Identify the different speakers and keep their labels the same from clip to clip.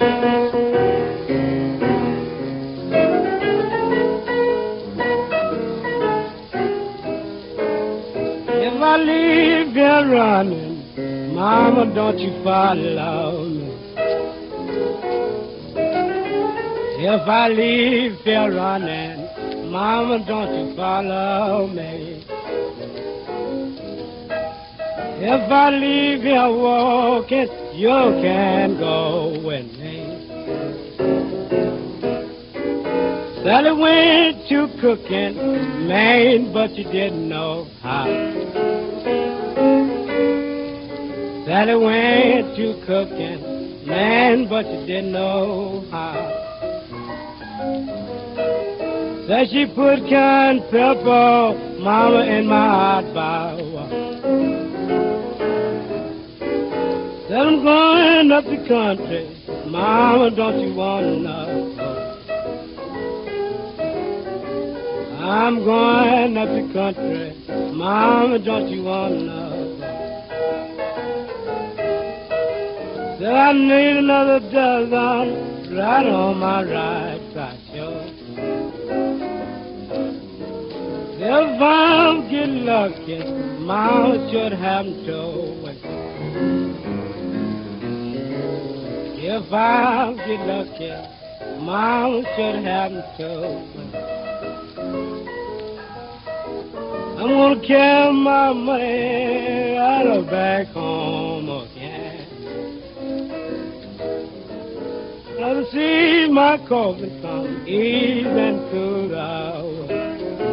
Speaker 1: If I leave here running, Mama, don't you follow me. If I leave here running, Mama, don't you follow me. If I leave here walking, you can go with me. Sally went to cooking, man, but you didn't know how. Sally went to cooking, man, but you didn't know how. Said she put cayenne pepper, Mama, in my hot bowl. Said I'm going up the country, Mama, don't you want to know? I'm going up the country, Mama, don't you want to know? Said I need another dozen right on my right side, yo. If I'm getting lucky, Mama should have them to wait. If I get lucky, Mama should have them to wait. I'm gonna carry my money right back home again. I'll see my coffee come easing through the way.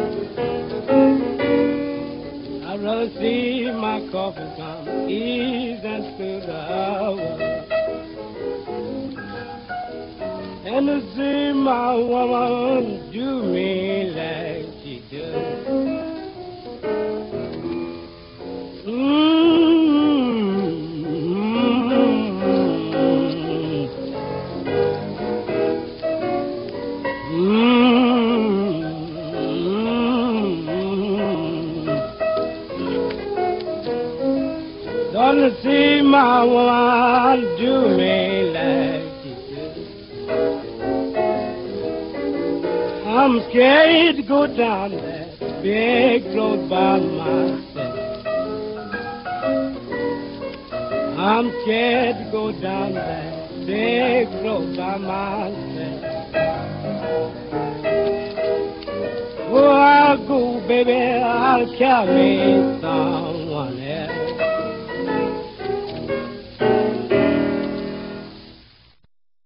Speaker 1: I'd rather see my coffee come easing through the way. And to see my woman do me like she does. Don't see my woman do me like she does. I'm scared to go down that big road by myself. I'm scared to go down that big road by myself. Oh, I'll go, baby, I'll carry some.